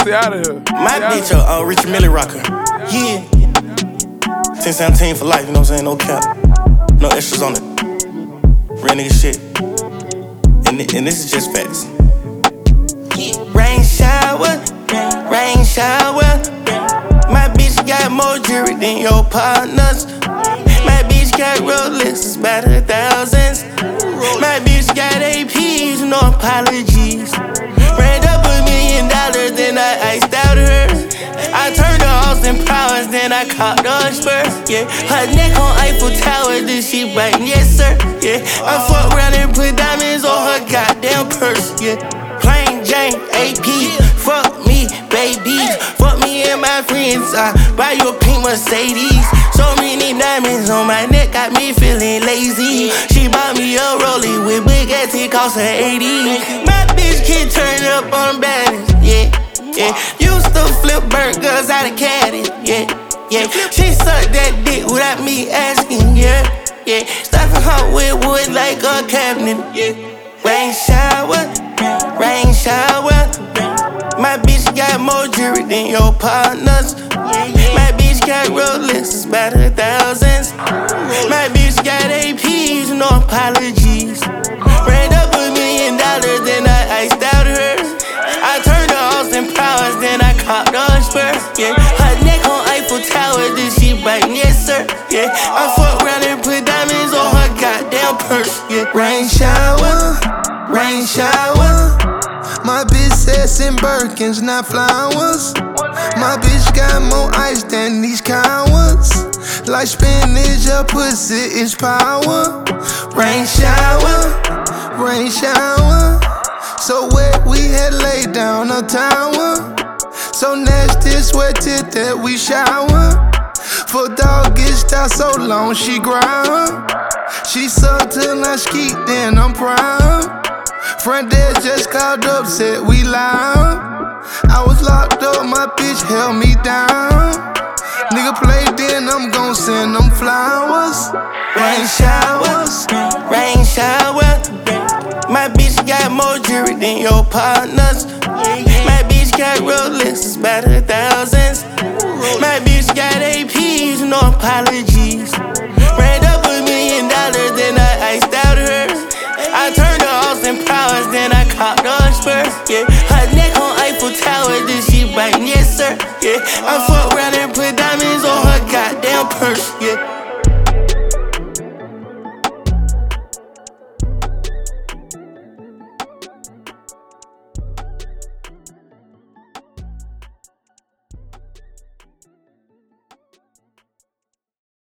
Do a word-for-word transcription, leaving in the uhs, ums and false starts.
Stay out of here. My bitch a uh, Richard Mille rocker. Yeah. ten seventeen for life, you know what I'm saying? No cap. No extras on it. Real nigga shit. And, and this is just facts. Yeah. Rain shower, rain shower. My bitch got more jewelry than your partners. My bitch got Rolexes by the thousands. My bitch got A Ps, no apologies. Ran up a million dollars, then I iced out her. I turned to Austin Powers, then I caught the Spurs. Yeah, her neck on Eiffel Tower, then she biting, yes sir. Yeah, I fuck around and put diamonds on her goddamn purse. Yeah, plain Jane A P, fuck me, babies. Fuck me and my friends, I buy you a pink Mercedes. So many diamonds on my neck got me feeling lazy. She bought me a rollie with big ass, it cost her eighty. My bitch can turn up on baddies, yeah, yeah. Used to flip burgers out of caddy, yeah, yeah. She sucked that dick without me asking, yeah, yeah. Stuffing her with wood like a cabinet, yeah. Rain shower, rain shower. My bitch got more jewelry than your partners. My bitch got Rolexes by the thousands. My bitch got A Ps, no apologies. Ran up a million dollars, then I iced out her. I turned to Austin Powers, then I caught the Spurs. Yeah, her neck on Eiffel Tower, then she biting, yes sir. Yeah, I fuck around and put diamonds on her goddamn purse. Yeah, rain shower, rain shower. My bitch says in Birkins, not flowers. My bitch got more ice than these cowards. Like spinach, her pussy is power. Rain shower, rain shower. So wet we had laid down a tower. So nasty, sweated that we shower. For dog gets out so long, she ground. She sucked till I skeet, then I'm proud. Front desk just called up, said we loud. I was locked up, my bitch held me down. Nigga played, then I'm gon' send them flowers. Rain showers, rain shower. My bitch got more jewelry than your partners. My bitch got Rolexes by the thousands. My bitch got A Ps, no apologies. Ran up a million dollars, then I iced out her. I turned to Austin Powers, then I caught the Spurs. Yeah.